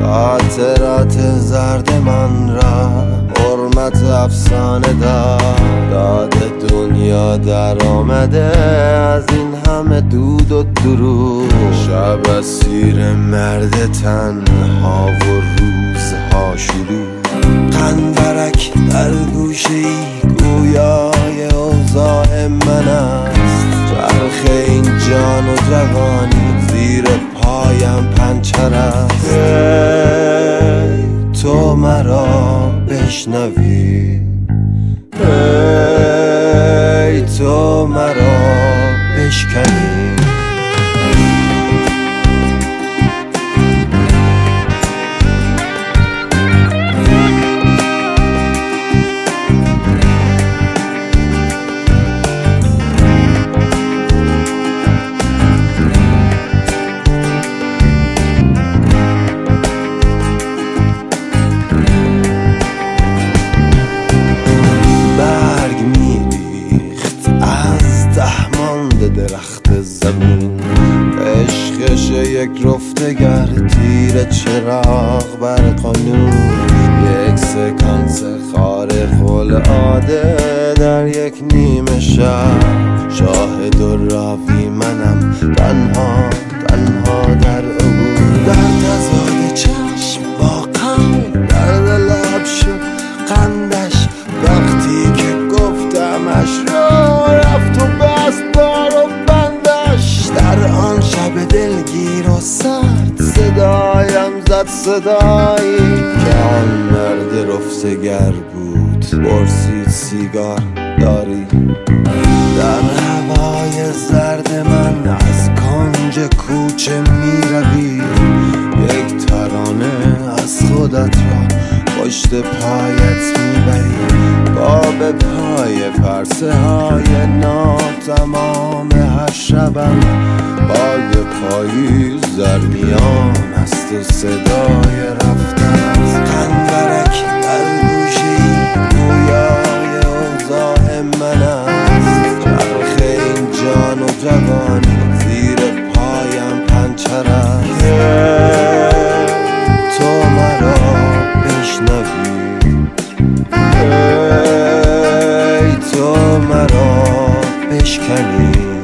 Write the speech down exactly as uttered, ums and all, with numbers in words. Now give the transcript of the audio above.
خاطرات زرد من را حرمت افسانه داد. داد دنیا در آمده از این همه دود و دروغ. شب اسیر مرد تنها و روزها شلوغ. قنبرک در گوشه ای گویای اوضاع من است. چرخ این جان و جوانی زیر پایم پنچر است. ای تو مرا بشنوی، ای تو مرا بشکنی. درخت زمین عشقش یک رفتگر تیر چراغ بر قانون. یک سکانس خارق العاده در یک نیمه شب. شاهد و راوی منم تنها تنها در عبور. در تضاد چشم با قند درد لب شد قندش. وقتی که گفتمش را رفت و بست بار و بندش. در آن شب دلگیر و سرد صدایم زد صدایی که آن مرد رفتگر بود. پرسید سیگار داری؟ در هوای زرد من از کنج کوچه می روی. یک ترانه از خودت را پشت پایت میبری. با به پای پرسه های ناتمام هر شبم. پای پاییز در میان است و صدای رفتن است. قنبرک در گوشه‌ای گویای اوضاع من است. چرخ این جان و جوانی زیر پایم پنچر است. تو مرا بشنوی، ای تو مرا بشکنی.